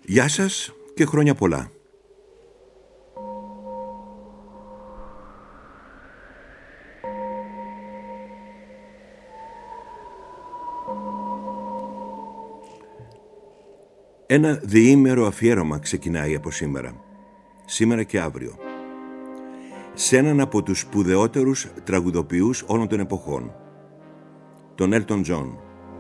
Γεια σας και χρόνια πολλά. Ένα διήμερο αφιέρωμα ξεκινάει από σήμερα και αύριο, σε έναν από τους σπουδαιότερους τραγουδοποιούς όλων των εποχών, τον Έλτον Τζον.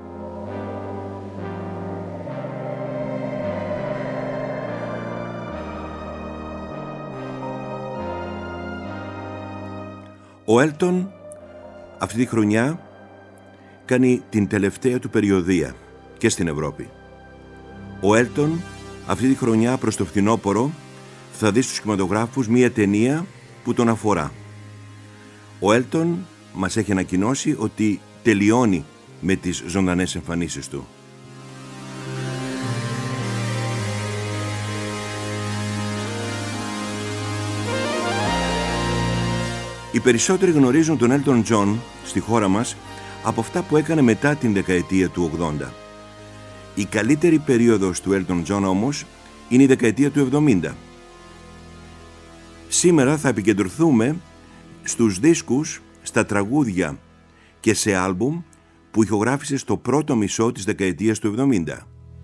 Ο Έλτον αυτή τη χρονιά κάνει την τελευταία του περιοδεία και στην Ευρώπη. Ο Έλτον αυτή τη χρονιά προς το φθινόπωρο θα δει στους κινηματογράφους μία ταινία που τον αφορά. Ο Έλτον μας έχει ανακοινώσει ότι τελειώνει με τις ζωντανές εμφανίσεις του. Οι περισσότεροι γνωρίζουν τον Έλτον Τζον στη χώρα μας από αυτά που έκανε μετά την δεκαετία του 80. Η καλύτερη περίοδος του Έλτον Τζον όμως είναι η δεκαετία του 70. Σήμερα θα επικεντρωθούμε στους δίσκους, στα τραγούδια και σε άλμπουμ που ηχογράφησε στο πρώτο μισό της δεκαετίας του 70.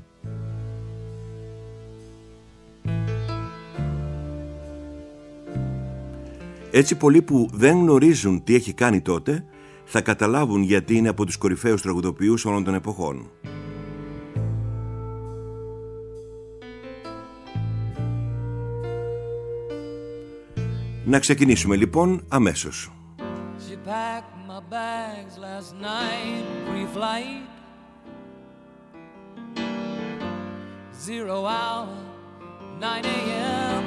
Έτσι πολλοί που δεν γνωρίζουν τι έχει κάνει τότε θα καταλάβουν γιατί είναι από τους κορυφαίους τραγουδοποιούς όλων των εποχών. Να ξεκινήσουμε λοιπόν αμέσως. She packed my bags last night, pre-flight, 0 hour, 9 a.m.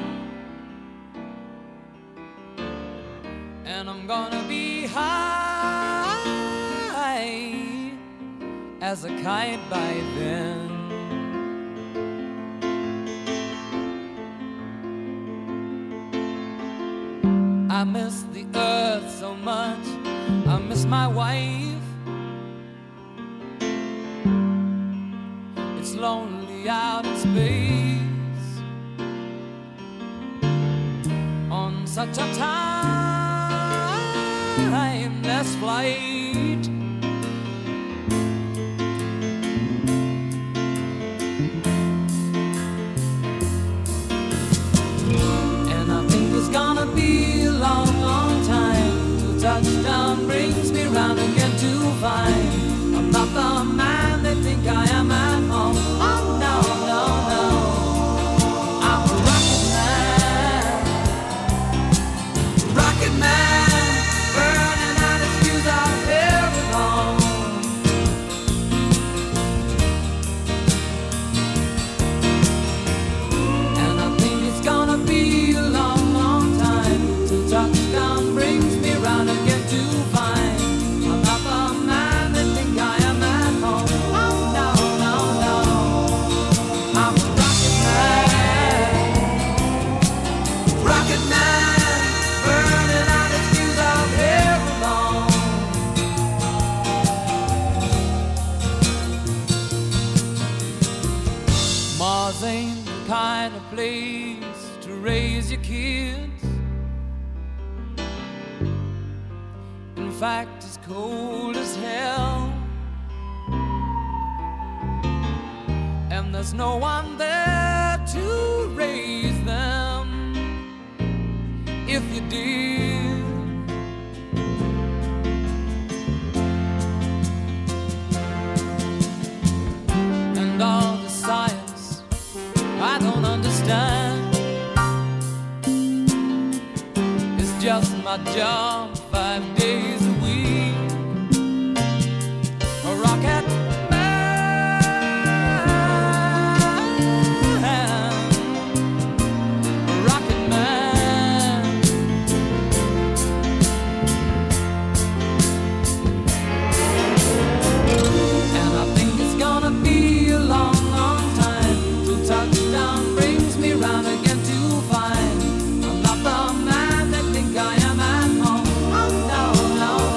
And I'm gonna be high as a kite by then. I miss the earth so much, I miss my wife. It's lonely out in space on such a timeless flight. And I think it's gonna be long, long time till touchdown brings me round again to find I'm not the man they think I am at home. Oh no, no, no, I'm a rocket man, rocket man, burning out his fuse out here alone. And I think it's gonna be a long, long time till touchdown brings me round again to find I'm not the man they think I am at home. Oh no, no, no, I'm a rocket man, burning out his fuse out here alone. Mars ain't the kind of place to raise your kids. In fact, it's cold as hell, and there's no one there to raise them if you did. And all the science I don't understand, it's just my job 5 days a week. A rocket man, a rocket man. And I think it's gonna be a long, long time till touchdown brings me round again to find I'm not the man that think I am at home. Oh no, no,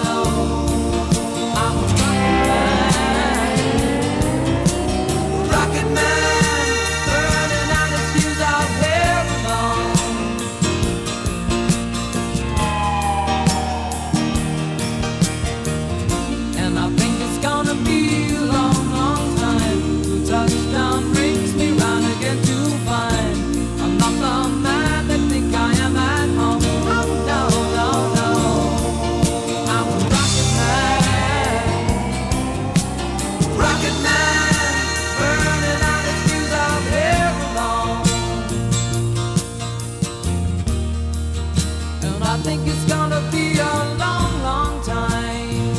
I think it's gonna be a long, long time.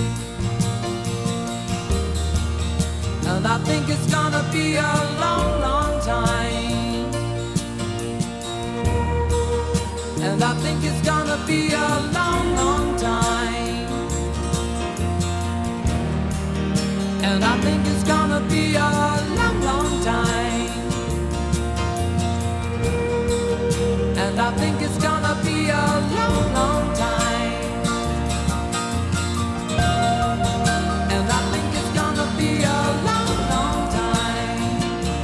And I think it's gonna be a long, long time. And I think it's gonna be a long, long time. And I think it's gonna be a long, long time. And I think it's gonna be a long, long time. And I think it's gonna be a long, long time.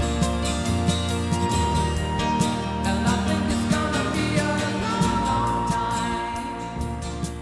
And I think it's gonna be a long, long time.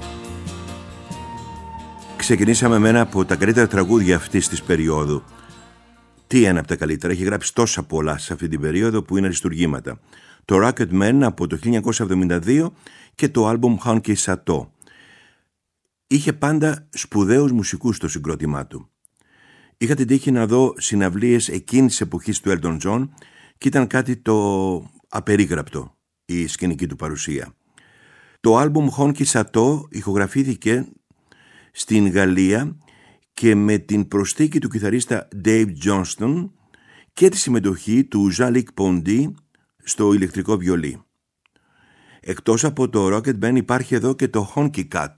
Ξεκινήσαμε με ένα από τα καλύτερα τραγούδια αυτής της περίοδου. Τι ένα από τα καλύτερα, έχει γράψει τόσα πολλά σε αυτή την περίοδο που είναι αριστουργήματα. Το Rocketman από το 1972 και το άλμπουμ Honky Chateau. Είχε πάντα σπουδαίους μουσικούς στο συγκρότημά του. Είχα την τύχη να δω συναυλίες εκείνης της εποχής του Elton John και ήταν κάτι το απερίγραπτο η σκηνική του παρουσία. Το άλμπουμ Honky Chateau ηχογραφήθηκε στην Γαλλία και με την προσθήκη του κιθαρίστα Dave Johnston και τη συμμετοχή του Jean-Luc Ponty στο ηλεκτρικό βιολί. Εκτός από το Rocket Band υπάρχει εδώ και το Honky Cat.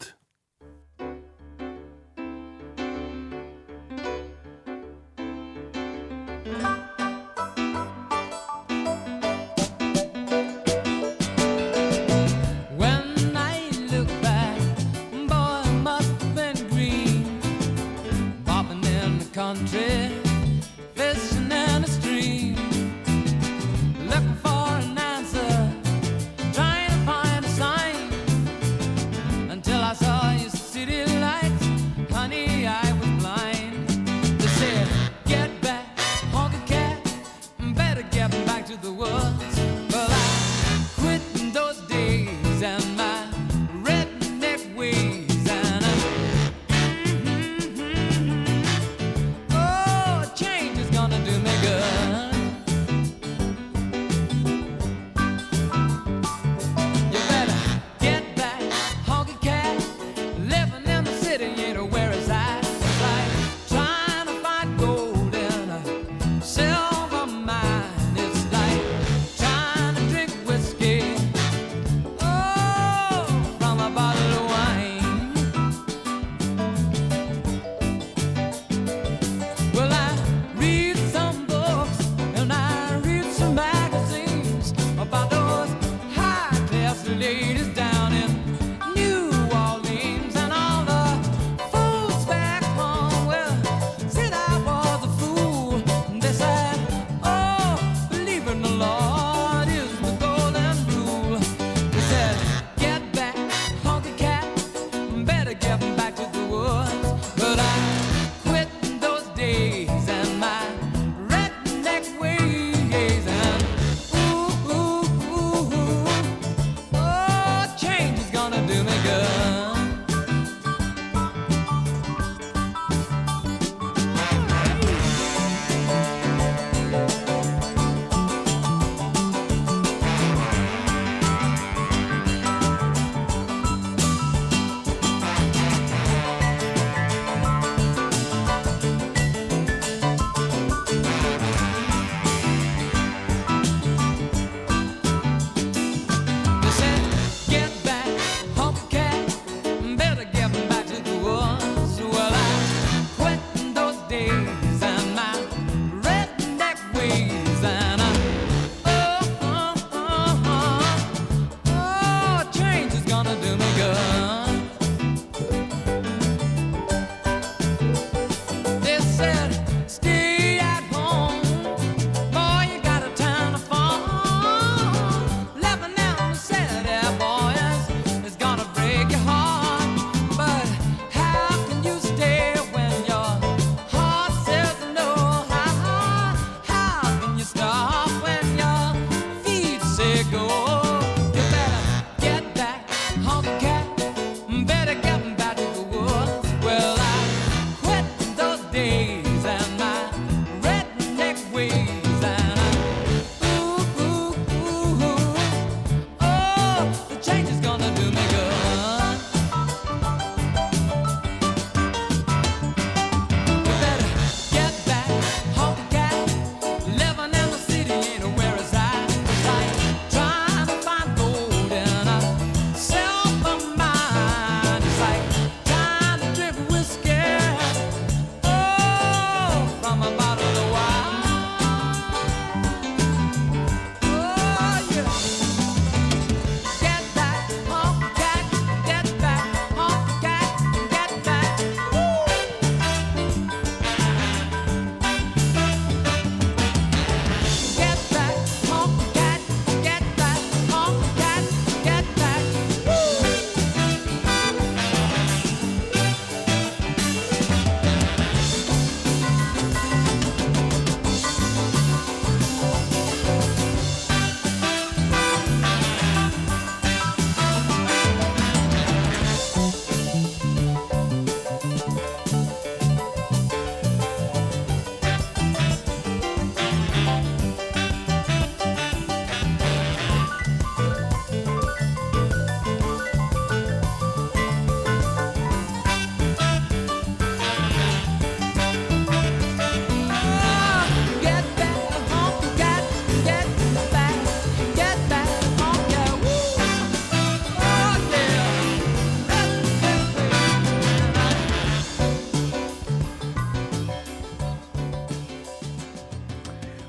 I saw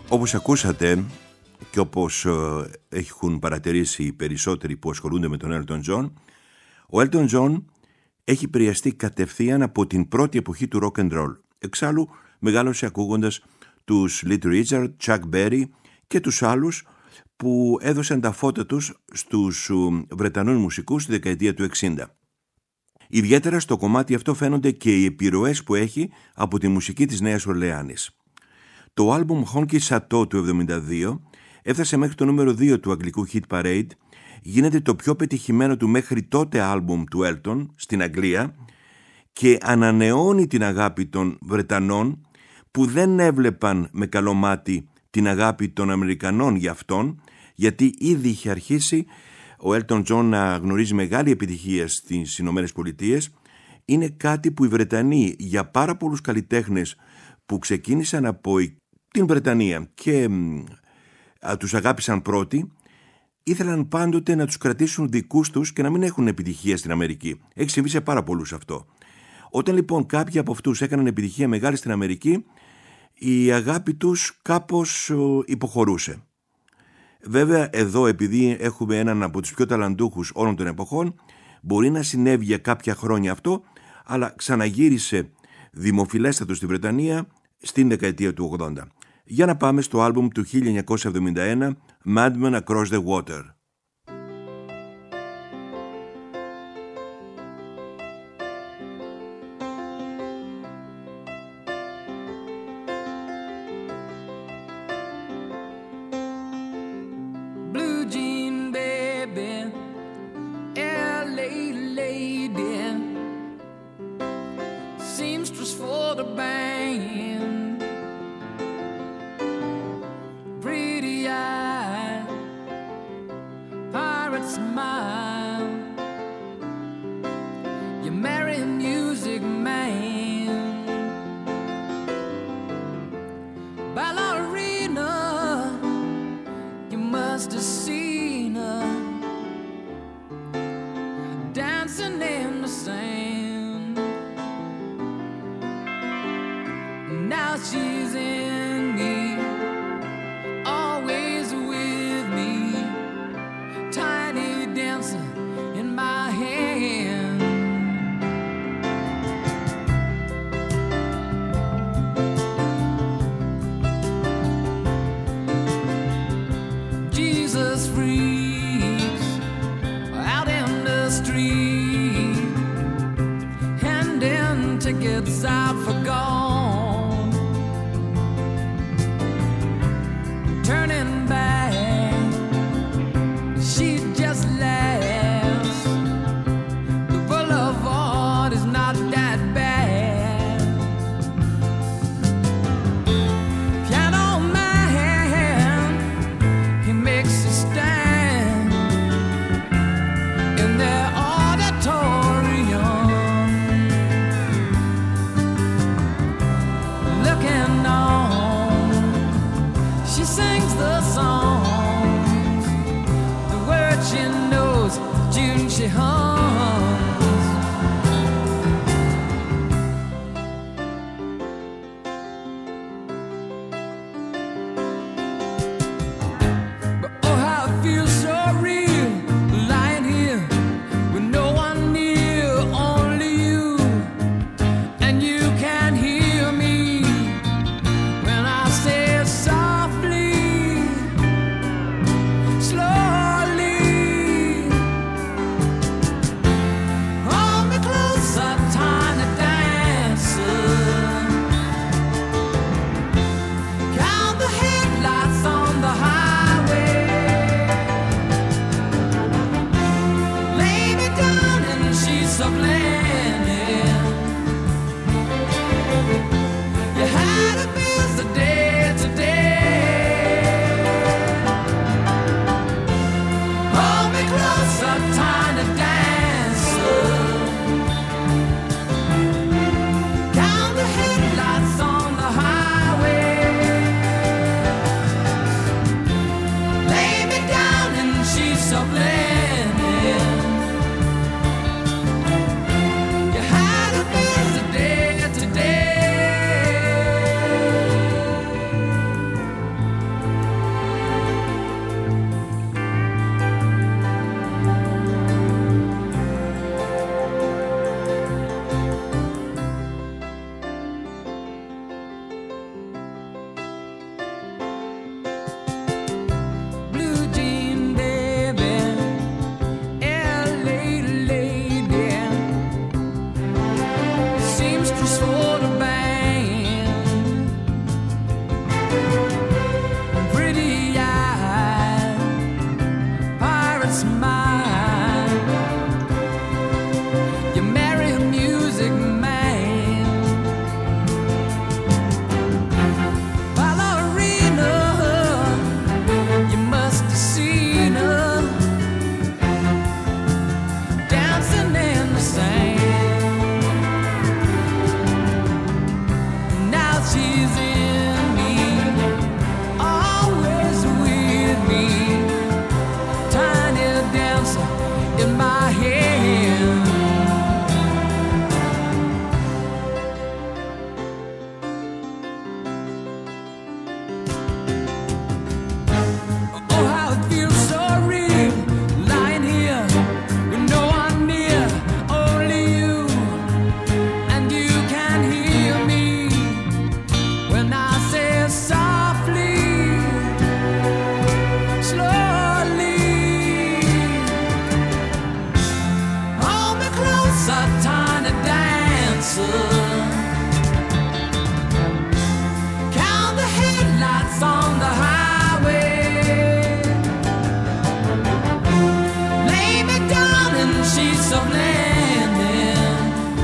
Όπως ακούσατε και όπως έχουν παρατηρήσει οι περισσότεροι που ασχολούνται με τον Elton John, ο Elton John έχει επηρεαστεί κατευθείαν από την πρώτη εποχή του rock and roll. Εξάλλου μεγάλωσε ακούγοντας τους Little Richard, Chuck Berry και τους άλλους που έδωσαν τα φώτα τους στους Βρετανούς μουσικούς στη δεκαετία του 60. Ιδιαίτερα στο κομμάτι αυτό φαίνονται και οι επιρροές που έχει από τη μουσική της Νέας Ορλεάνης. Το άλμπουμ Honky Chateau του 1972 έφτασε μέχρι το νούμερο 2 του αγγλικού Hit Parade, γίνεται το πιο πετυχημένο του μέχρι τότε άλμπουμ του Elton στην Αγγλία και ανανεώνει την αγάπη των Βρετανών που δεν έβλεπαν με καλό μάτι την αγάπη των Αμερικανών για αυτόν, γιατί ήδη είχε αρχίσει ο Elton John να γνωρίζει μεγάλη επιτυχία στις Ηνωμένες Πολιτείες. Είναι κάτι που οι Βρετανοί, για πάρα πολλούς καλλιτέχνες που ξεκίνησαν από την Βρετανία και τους αγάπησαν πρώτοι, ήθελαν πάντοτε να τους κρατήσουν δικούς τους και να μην έχουν επιτυχία στην Αμερική. Έχει συμβεί σε πάρα πολλούς αυτό. Όταν λοιπόν κάποιοι από αυτούς έκαναν επιτυχία μεγάλη στην Αμερική, η αγάπη τους κάπως υποχωρούσε. Βέβαια εδώ, επειδή έχουμε έναν από τους πιο ταλαντούχους όλων των εποχών, μπορεί να συνέβη για κάποια χρόνια αυτό, αλλά ξαναγύρισε δημοφιλέστατο στη Βρετανία στην δεκαετία του 80. Για να πάμε στο άλμπουμ του 1971, Madman Across the Water. Blue jean baby, LA lady, seamstress for the band, pretty eye, pirate smile, you marry a music man, ballerina, you must have seen her dancing in the sand. Now she's in me, always with me, tiny dancer in my hand. Jesus freaks out in the street, handing tickets out for gone, turning back, she just laughs. The boulevard is not that bad. Piano man, he makes a stand in their auditorium, looking on. She sings the songs, the words she knows, June she hums. But oh, how it feels so real, lying here with no one near, only you, and you can hear me when I say softly, slowly, hold me closer, tiny dancer. Count the headlights on the highway. Lay me down in sheets of linen. You had a busy day today. Hold me closer, tiny dancer. Count the headlights on the highway. Lay me down in sheets of linen. clouds, a tiny dancer. Count the headlights on the highway. Lay me down in sheets of linen.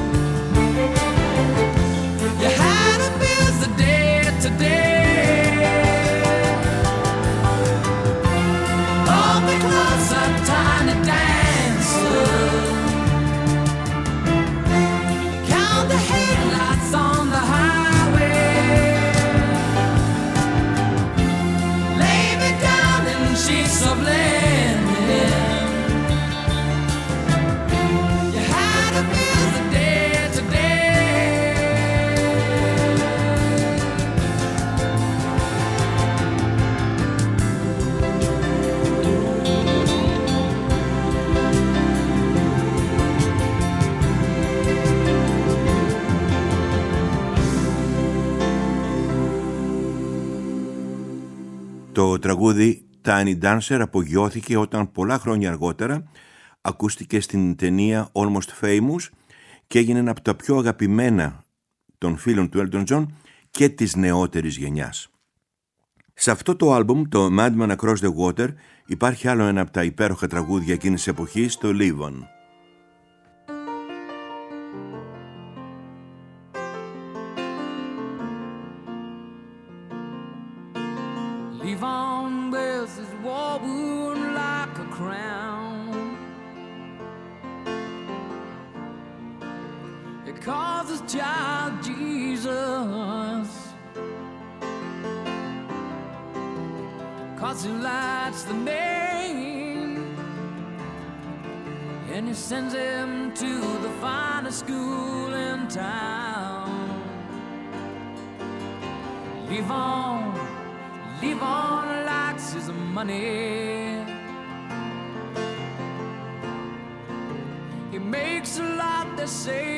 You had a busy day today. All the clouds, a tiny dancer. Count the headlights on the highway. Lay me down in sheets of linen. You had a busy day today. Το τραγούδι Tiny Dancer απογειώθηκε όταν πολλά χρόνια αργότερα ακούστηκε στην ταινία Almost Famous και έγινε ένα από τα πιο αγαπημένα των φίλων του Elton John και της νεότερης γενιάς. Σε αυτό το άλμπουμ, το Madman Across the Water, υπάρχει άλλο ένα από τα υπέροχα τραγούδια εκείνης της εποχής, το Live On. Leave on wears his war wound like a crown. It calls his child Jesus, 'cause he likes the name, and he sends him to the finest school in town. Leave on likes his money. He makes a lot, they say.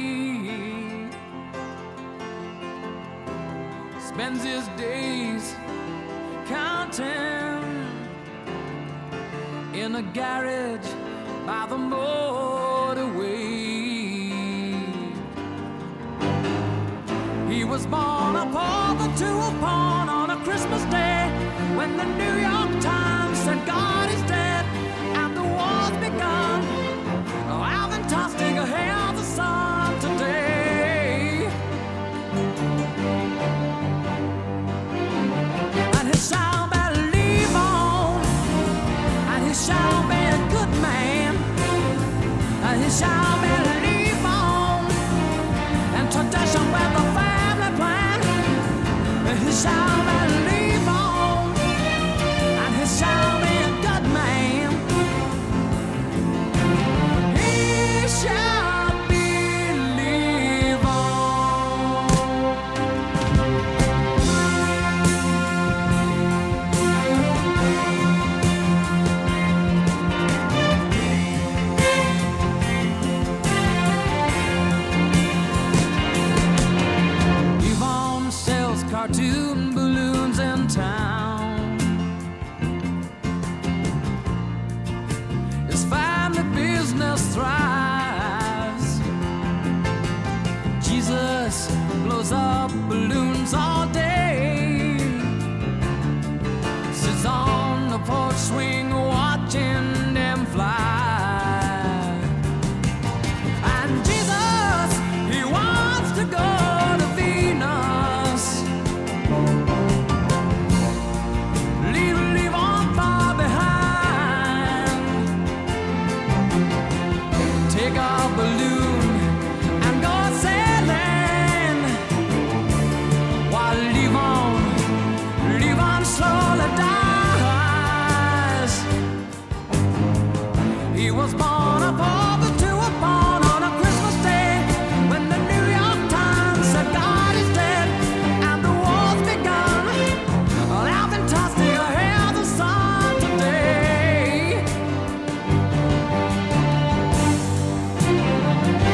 Spends his days counting in a garage by the motorway. He was born a pauper to a pawn on a Christmas day, when the New York Times said God is dead and the war's begun. Oh, Alvin Tostig hailed the sun today, and he shall believe on, and he shall be a good man, and he shall believe on, and tradition with the family plan, and he shall believe on, and he shall be a good man. He shall believe on. Yvonne sells cartoon balloons in town. His family business thrives. Jesus blows up balloons all day. Sits on the porch swing watching them fly. And Jesus, he wants to go to Venus. Leave on far behind. Take a balloon and go sailing, while leave on slowly dies. He was born a pauper to a pawn on a Christmas day, when the New York Times said God is dead and the war's begun. Well, Alvin Tostig hailed the sun today.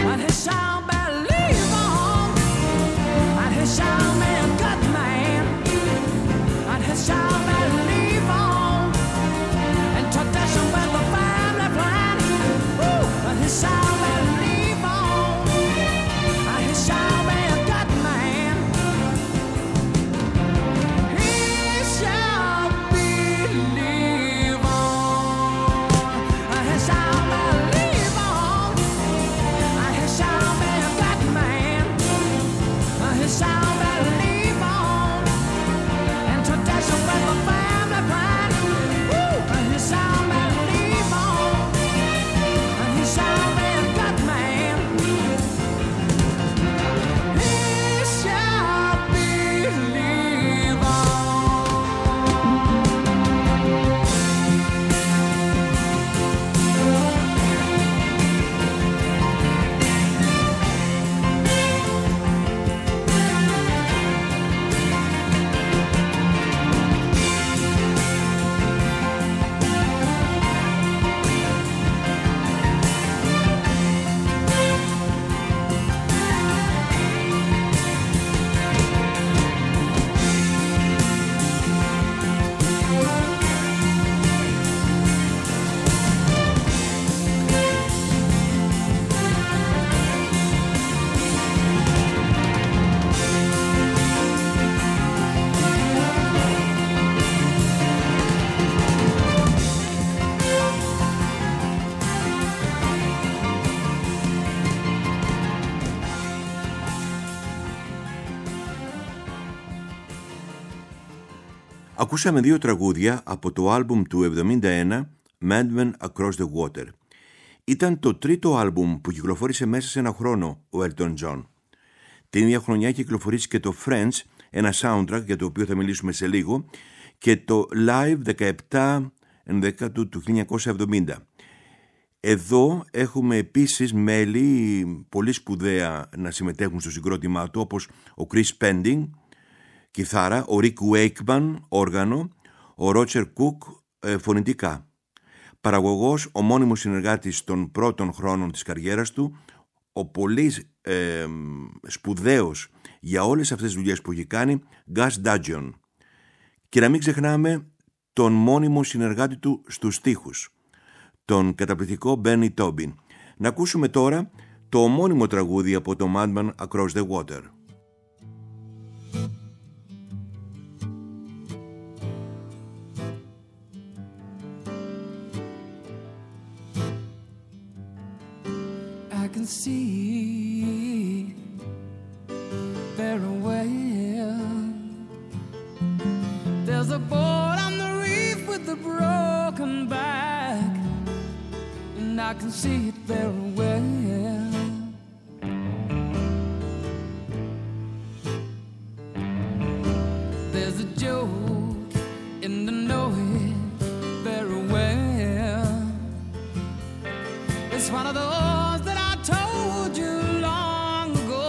Ακούσαμε δύο τραγούδια από το άλμπουμ του 1971, Madman Across the Water. Ήταν το τρίτο άλμπουμ που κυκλοφόρησε μέσα σε ένα χρόνο ο Elton John. Την ίδια χρονιά κυκλοφορήσει και το Friends, ένα soundtrack για το οποίο θα μιλήσουμε σε λίγο, και το Live 17/11 του 1970. Εδώ έχουμε επίσης μέλη πολύ σπουδαία να συμμετέχουν στο συγκρότημά του, όπως ο Chris Pending, κιθάρα, ο Rick Wakeman, όργανο, ο Roger Cook, φωνητικά. Παραγωγός, ο μόνιμος συνεργάτης των πρώτων χρόνων της καριέρας του, ο πολύ σπουδαίος για όλες αυτές τις δουλειές που έχει κάνει, Gus Dudgeon. Και να μην ξεχνάμε τον μόνιμο συνεργάτη του στους στίχους, τον καταπληκτικό Benny Tobin. Να ακούσουμε τώρα το ομώνυμο τραγούδι από το Madman Across the Water. I can see very well. There's a boat on the reef with a broken back, and I can see it very well. There's a joke in the know it very well. It's one of those that I told you long ago.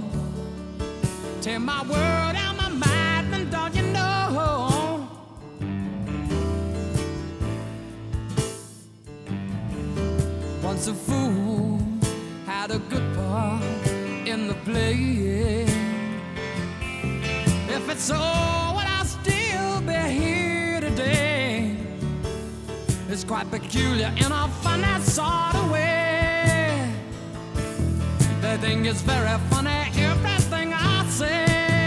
Take my word out my mind, and don't you know? Once a fool had a good part in the play. If it's so, would I still be here today? It's quite peculiar in a funny sort of way. They think it's very funny everything I say.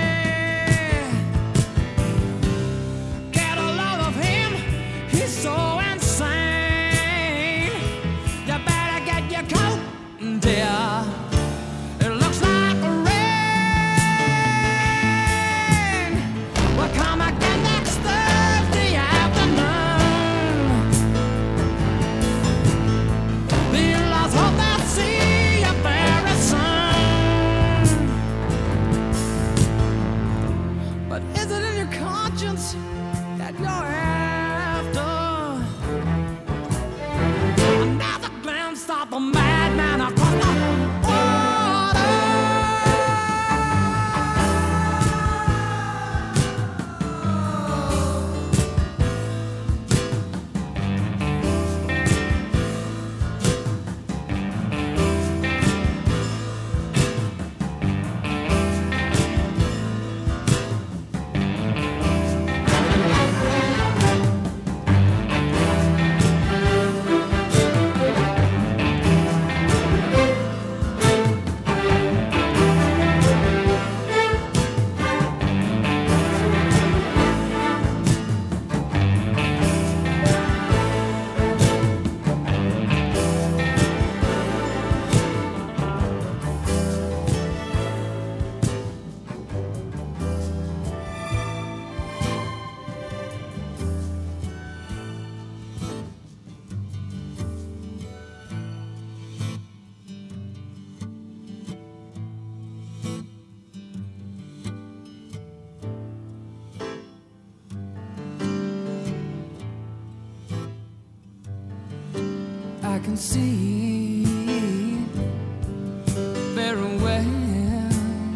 Get a load of him, he's so insane. You better get your coat, dear. It looks like rain. We'll come again next Thursday afternoon. The in-laws hope they'll see you very soon. But is it in your conscience that you're after? Another glance of the madman across the water. I can see very well.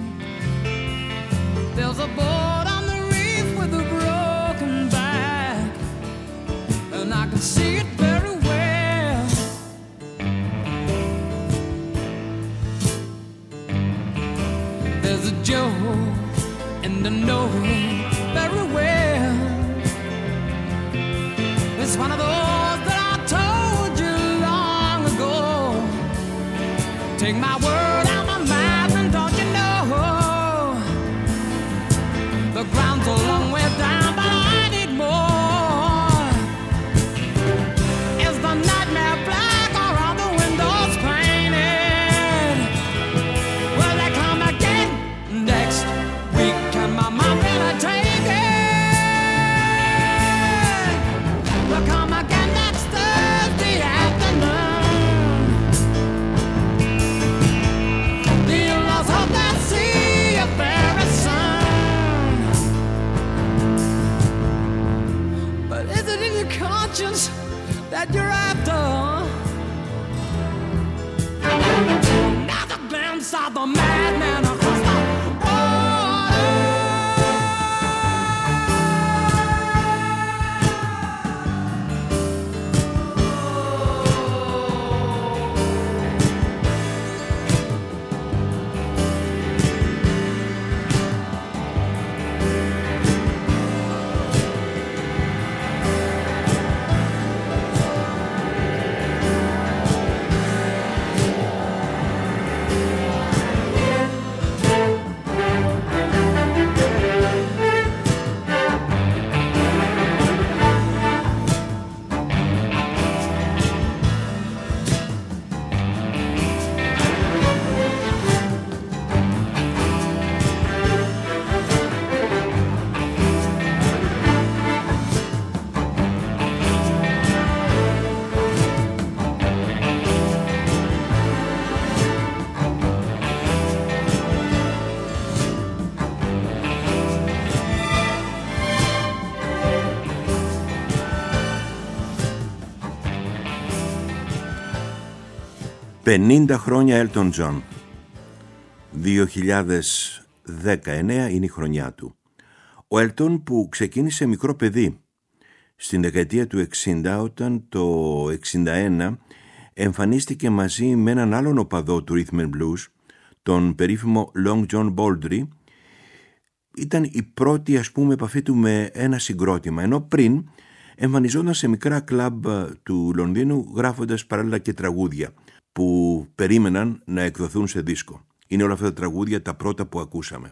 There's a boat on the reef with a broken back, and I can see it very well. There's a joke in the know very well. It's one of those that I told you long ago. Take my word out my mouth, and don't you know? The ground's a long way down, but I need more. Is the nightmare black or are the windows painted? Will they come again next week? Can my mom really take it? 50 χρόνια Elton John. 2019 είναι η χρονιά του. Ο Elton που ξεκίνησε μικρό παιδί στην δεκαετία του 60, όταν το 61 εμφανίστηκε μαζί με έναν άλλον οπαδό του Rhythm and Blues, τον περίφημο Long John Baldry. Ήταν η πρώτη επαφή του με ένα συγκρότημα, ενώ πριν εμφανιζόταν σε μικρά κλαμπ του Λονδίνου γράφοντας παράλληλα και τραγούδια που περίμεναν να εκδοθούν σε δίσκο. Είναι όλα αυτά τα τραγούδια τα πρώτα που ακούσαμε.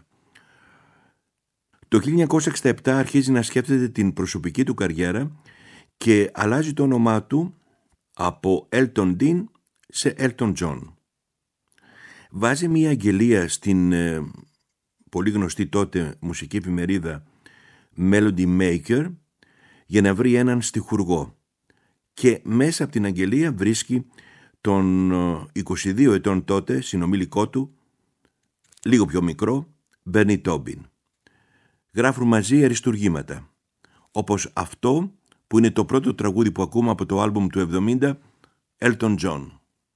Το 1967 αρχίζει να σκέφτεται την προσωπική του καριέρα και αλλάζει το όνομά του από Elton Dean σε Elton John. Βάζει μια αγγελία στην πολύ γνωστή τότε μουσική εφημερίδα Melody Maker για να βρει έναν στιχουργό, και μέσα από την αγγελία βρίσκει τον 22 ετών τότε συνομήλικό του, λίγο πιο μικρό, Bernie Taupin. Γράφουν μαζί αριστουργήματα, όπως αυτό που είναι το πρώτο τραγούδι που ακούμε από το άλμπουμ του 70, Elton John.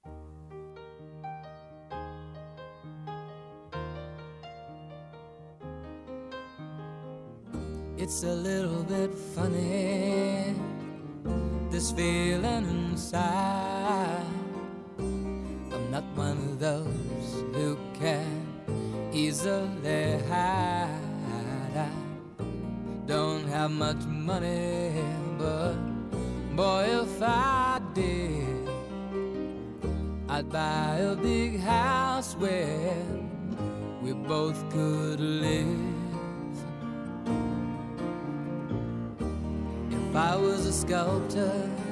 It's a little bit funny, this feeling inside. I'm not one of those who can easily hide. I don't have much money, but boy, if I did, I'd buy a big house where we both could live. If I was a sculptor,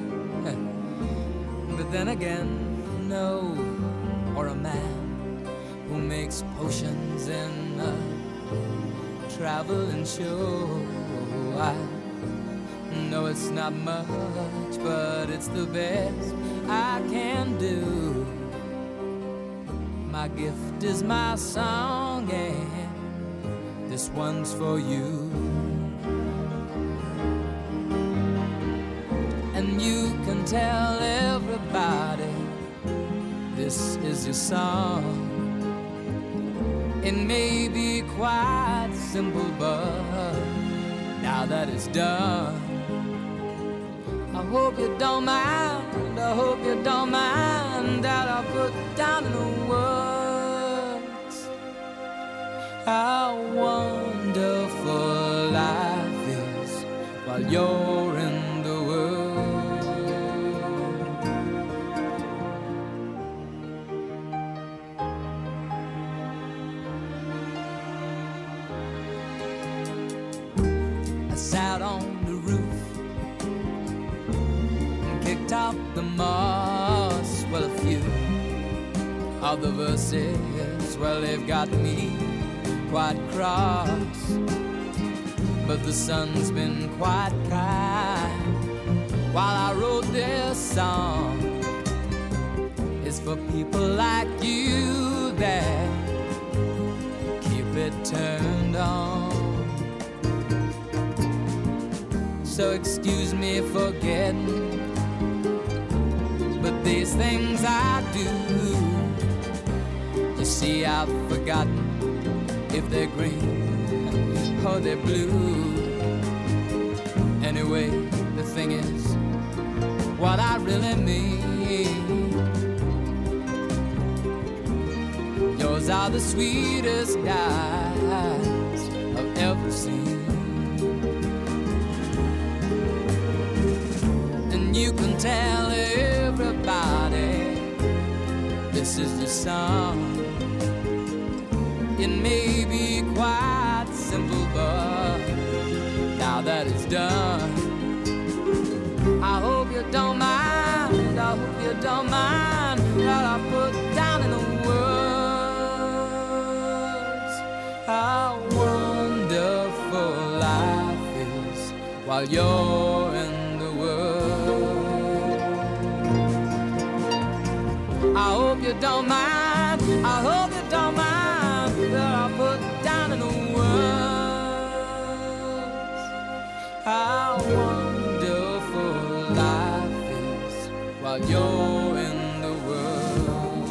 but then again, no, or a man who makes potions in a traveling show. I know it's not much, but it's the best I can do. My gift is my song, and this one's for you. And you can tell everybody this is your song. It may be quite simple, but now that it's done, I hope you don't mind, I hope you don't mind that I put down in the words how wonderful life is while you're in the world. Sat on the roof and kicked out the moss. Well, a few of the verses, well, they've got me quite cross, but the sun's been quite kind while I wrote this song. It's for people like you that keep it turned on. So excuse me for getting, but these things I do, you see, I've forgotten if they're green or they're blue. Anyway, the thing is, what I really mean, yours are the sweetest eyes I've ever seen. You can tell everybody this is your song. It may be quite simple, but now that it's done, I hope you don't mind, I hope you don't mind that I put down in the words how wonderful life is while you're in the world. I hope you don't mind, I hope you don't mind that I put down in the words how wonderful life is while you're in the world.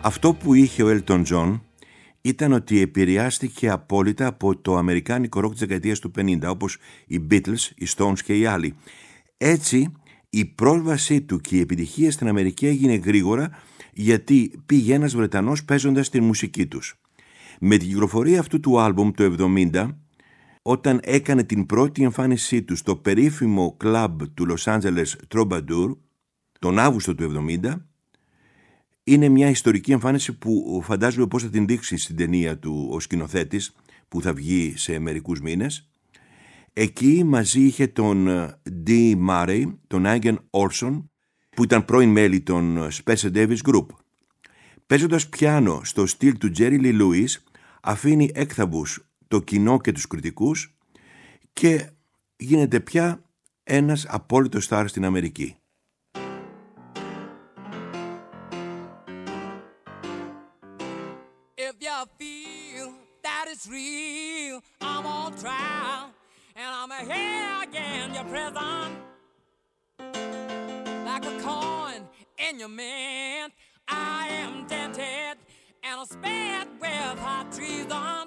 Αυτό που είχε ο Elton John ήταν ότι επηρεάστηκε απόλυτα από το αμερικάνικο ροκ της δεκαετίας του 50, όπως οι Beatles, οι Stones και οι άλλοι. Έτσι, η πρόσβασή του και η επιτυχία στην Αμερική έγινε γρήγορα, γιατί πήγε ένας Βρετανός παίζοντας τη μουσική τους. Με την κυκλοφορία αυτού του άλμπουμ το 70, όταν έκανε την πρώτη εμφάνισή του στο περίφημο κλαμπ του Λος Άντζελες Troubadour, τον Αύγουστο του 70, είναι μια ιστορική εμφάνιση που φαντάζομαι πώς θα την δείξει στην ταινία του ο σκηνοθέτης, που θα βγει σε μερικούς μήνες. Εκεί μαζί είχε τον Dee Murray, τον Άγγεν Όρσον, που ήταν πρώην μέλη των Spencer Davis Group. Παίζοντας πιάνο στο στυλ του Jerry Lee Lewis, αφήνει έκθαμπους το κοινό και τους κριτικούς και γίνεται πια ένας απόλυτος στάρ στην Αμερική. If you feel that it's real, I'm on trial, and I'm here again, your prison. Like a coin in your mint, I am dented, and I'm spared with hot treason.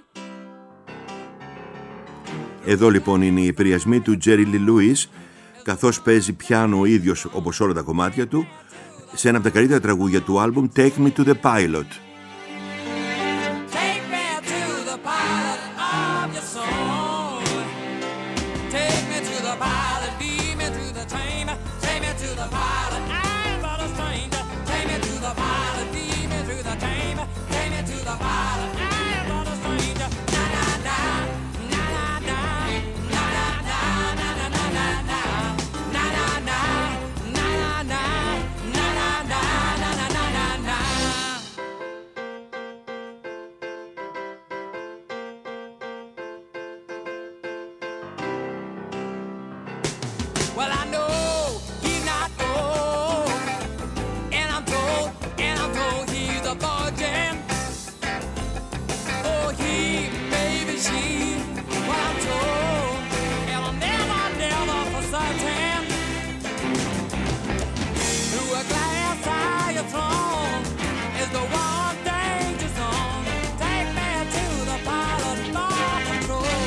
Εδώ λοιπόν είναι οι επηρεασμοί του Jerry Lee Lewis, καθώς παίζει πιάνο ο ίδιος όπως όλα τα κομμάτια του, σε ένα από τα καλύτερα τραγούδια του άλμπουμ Take Me to the Pilot. Well, I know he's not old, and I'm told he's a virgin. Oh, he, maybe she, well, I'm told, and I'm never for certain. Through a glass higher throne is the one danger zone. Take me to the pilot for control.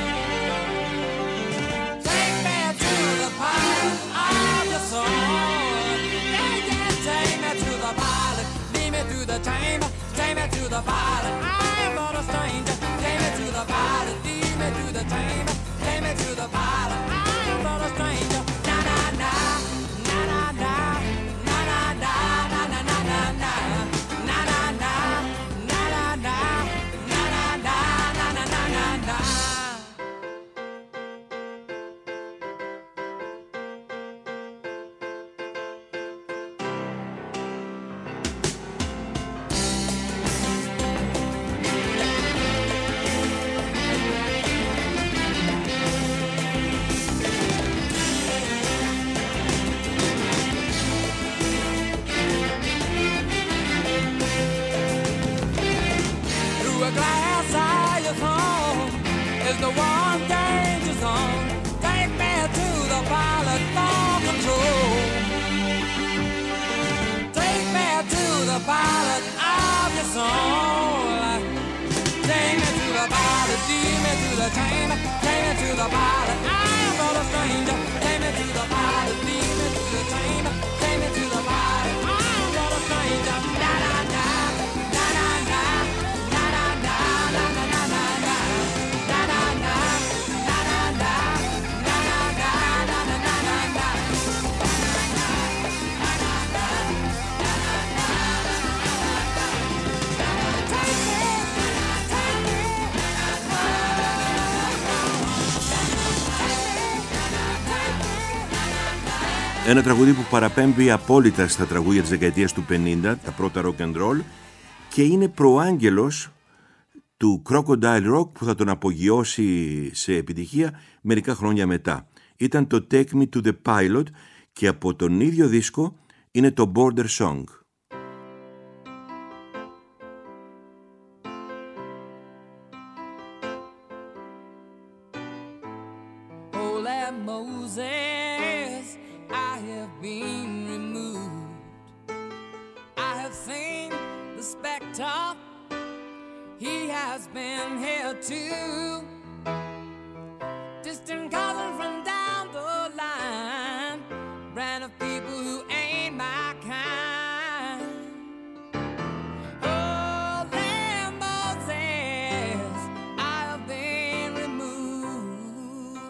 Take me to the pilot of your soul. Yeah, yeah, take me to the pilot. Lead me through the chamber. Take me to the pilot. I am but a stranger. Take me to the pilot. Lead me through the chamber. Take me to the pilot. I am but a stranger. Na na na, na na na, na na na, na na na na na, na na na, na na na, na na na, na na na na na. Through a glass eye of home is the one danger zone. Take me to the pilot for control. Take me to the pilot of your soul. Take me to the pilot, lead me to the chamber. Take me to the pilot, I am but a stranger. Take me to the pilot, lead me to the chamber. Take me to the pilot, I am but a stranger. Da da da, da da da, da da da, da da da da da, da da da, da da da, da da da, da da da da da. Ένα τραγούδι που παραπέμπει απόλυτα στα τραγούδια της δεκαετίας του 50, τα πρώτα rock and roll, και είναι προάγγελος του Crocodile Rock που θα τον απογειώσει σε επιτυχία μερικά χρόνια μετά. Ήταν το Take Me to the Pilot και από τον ίδιο δίσκο είναι το Border Song. Holy Moses, I have been removed. I have seen the specter, he has been here too. Distant cousin from down the line, brand of people who ain't my kind. Oh, Lambo says I have been removed.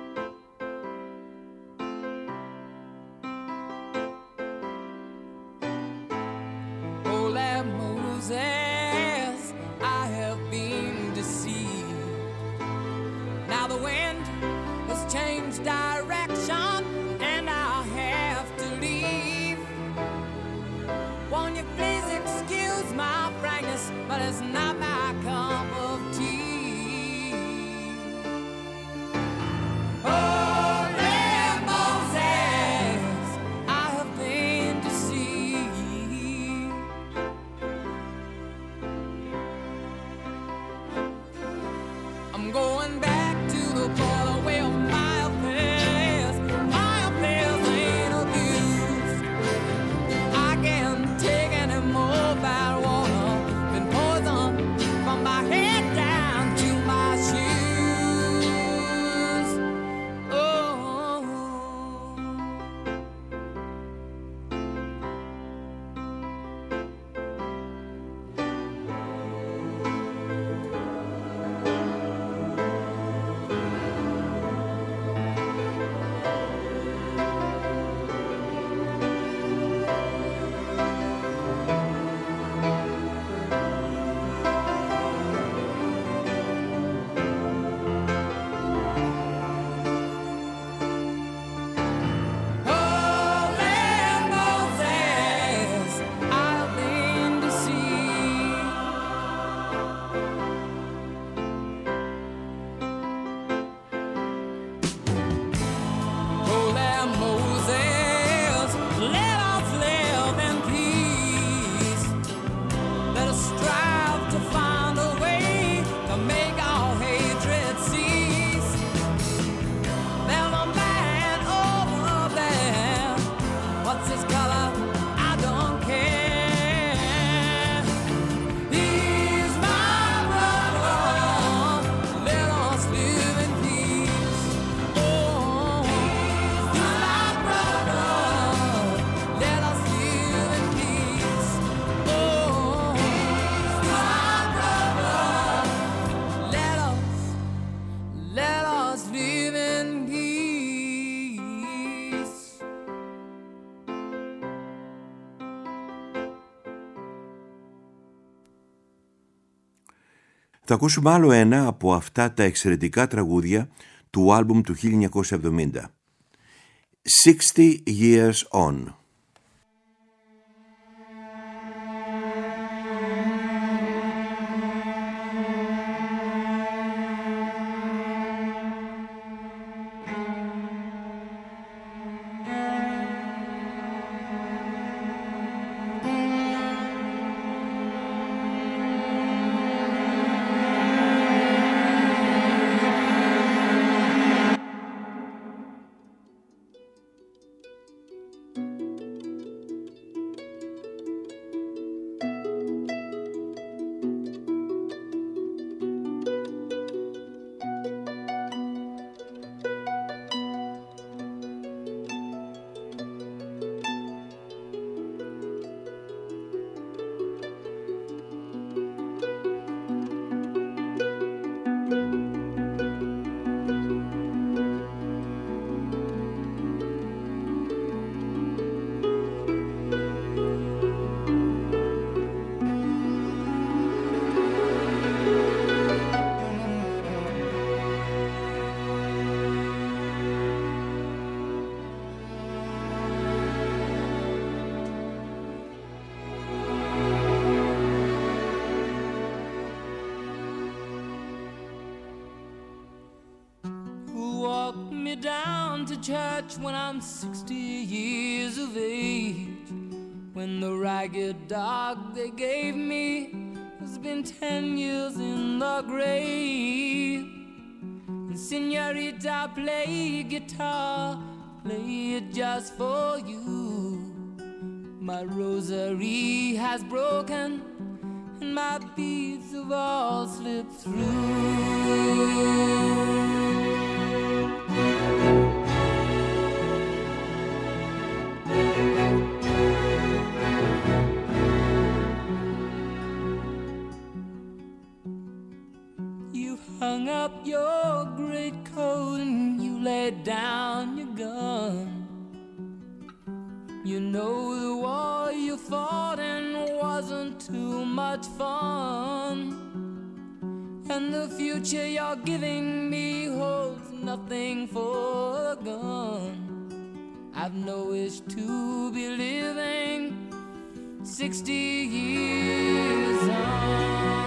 Oh, Lambo says I have been deceived. Now the wind has changed direction and I'll have to leave. Won't you please excuse my frankness, but it's not my cup of tea. Oh, Lambo says I have been deceived. I'm going back to the border where my affairs ain't abused. I can't take any more bad water than poison from my head down to my shoes. Oh. Θα ακούσουμε άλλο ένα από αυτά τα εξαιρετικά τραγούδια του άλμπουμ του 1970. 60 Years On. Down to church when I'm 60 years of age, when the ragged dog they gave me has been 10 years in the grave. And señorita, play guitar, play it just for you. My rosary has broken and my beads have all slipped through. You've hung up your great coat and you laid down your gun. You know the war you fought in wasn't too much fun, and the future you're giving me holds nothing for a gun. I've no wish to be living 60 years on.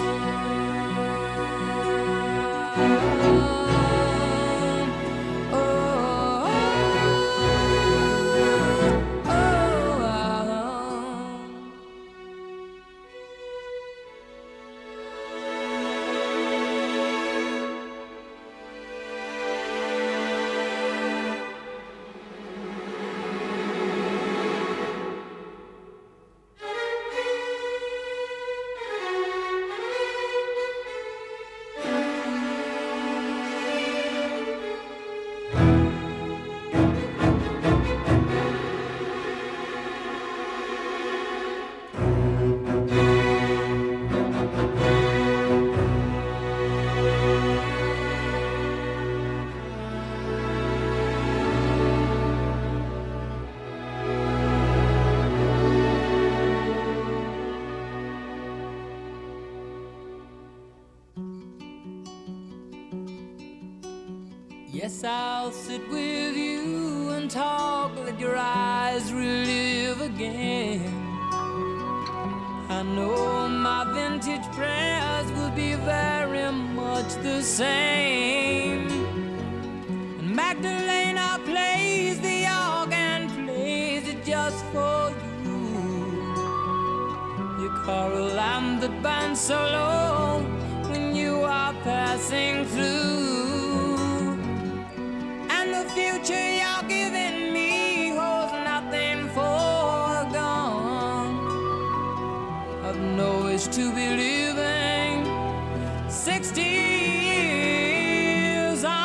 Yes, I'll sit with you and talk, let your eyes relive again. I know my vintage prayers will be very much the same. And Magdalena plays the organ, plays it just for you. Your choral lamp that burns so low when you are passing through. Future you're giving me holds nothing foregone. I've no wish to be living 60 years on.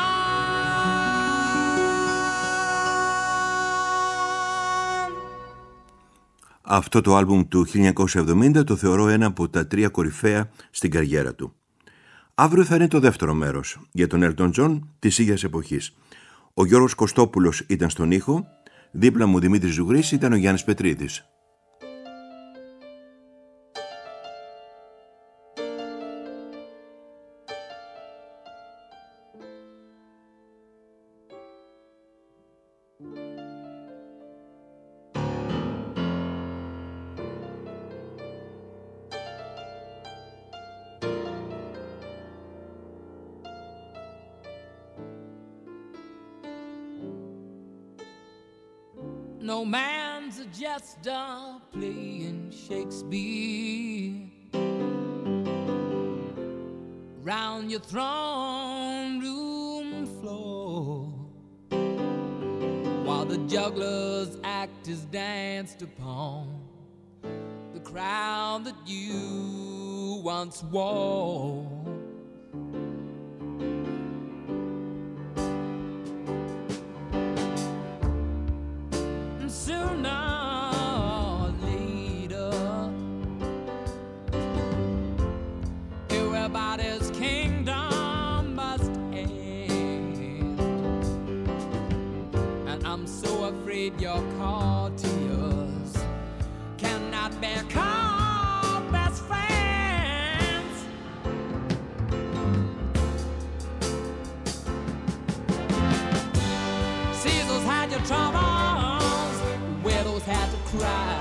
Αυτό το άλμπουμ του 1970 το θεωρώ ένα από τα 3 κορυφαία στην καριέρα του. Αύριο θα είναι το δεύτερο μέρος για τον Elton John της ίδιας εποχής. Ο Γιώργος Κωστόπουλος ήταν στον ήχο, δίπλα μου Δημήτρης Ζουγρής ήταν ο Γιάννης Πετρίδης. No man's a jester playing Shakespeare round your throne room floor, while the juggler's act is danced upon the crown that you once wore. Sooner or later, everybody's kingdom must end, and I'm so afraid your courtiers cannot bear called best friends. Caesar's had your troubles, widows had to cry,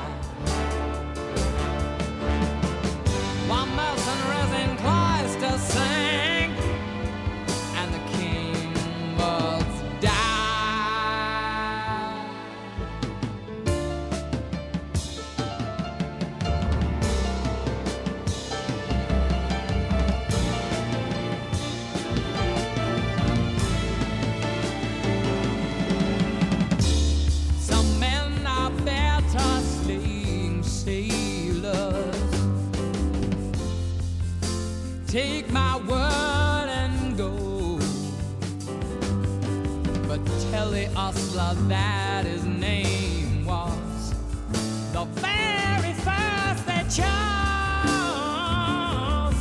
while mercenaries in cloisters sang, and the king must die. could tell the hustler that his name was the very first they chose.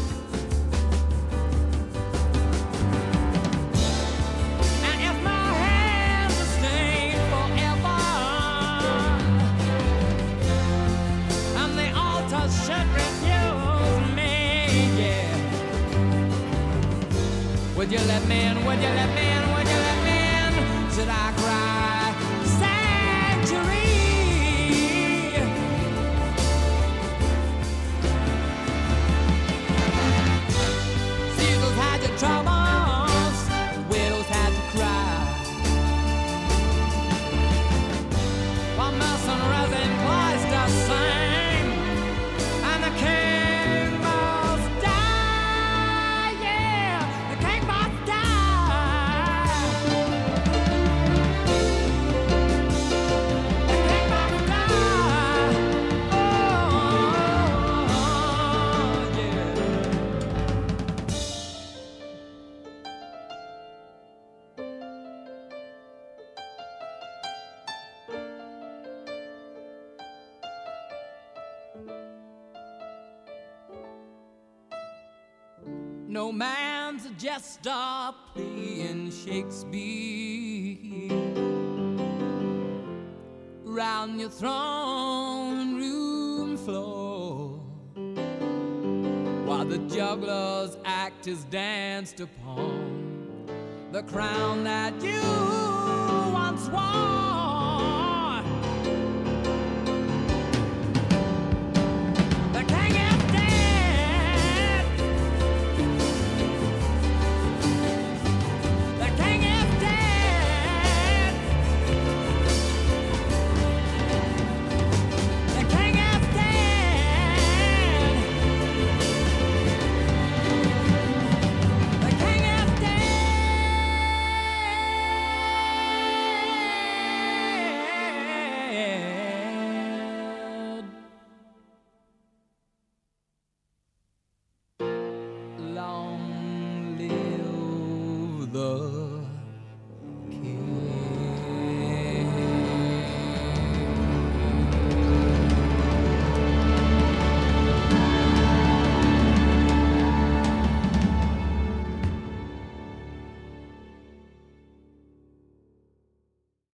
And if my hands are stained forever, and the altar should refuse me, yeah, would you let me in, would you let me in, would you let me in? Should I cry sanctuary? Caesars had your troubles, widows had to cry, while mercenaries in cloisters sang, and the king must die, yeah, the king must die. The king must die. Oh, yeah. No man's a jester playing Shakespeare round your throne room floor, while the juggler's act is danced upon the crown that you once wore.